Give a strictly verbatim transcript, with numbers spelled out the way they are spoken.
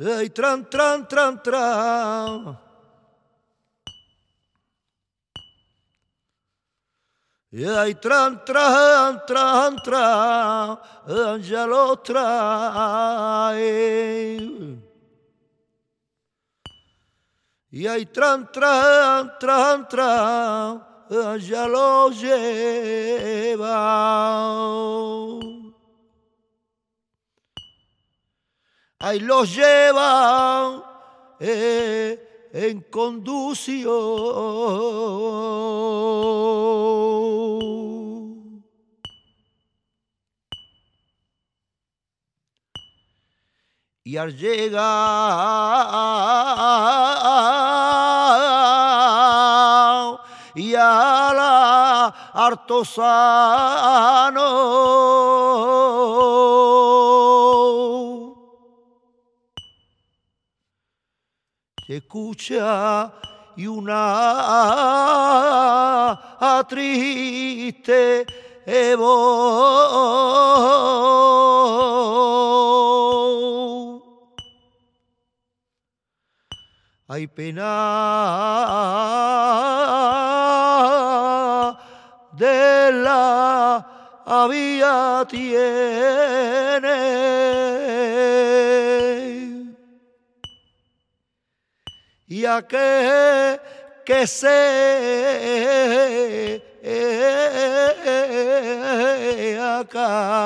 Ay, tran, tran, tran, tran. Ay, tran, tran, tran, tran. Ya lo trae. Y ay, tran, tran, tran, tran. Ya lo lleva. Ahí los llevan eh, en conducción. Y al llegar y a la Artosano se escucha y una triste voz. Hay pena de la vía tiene. Y aquel que se acá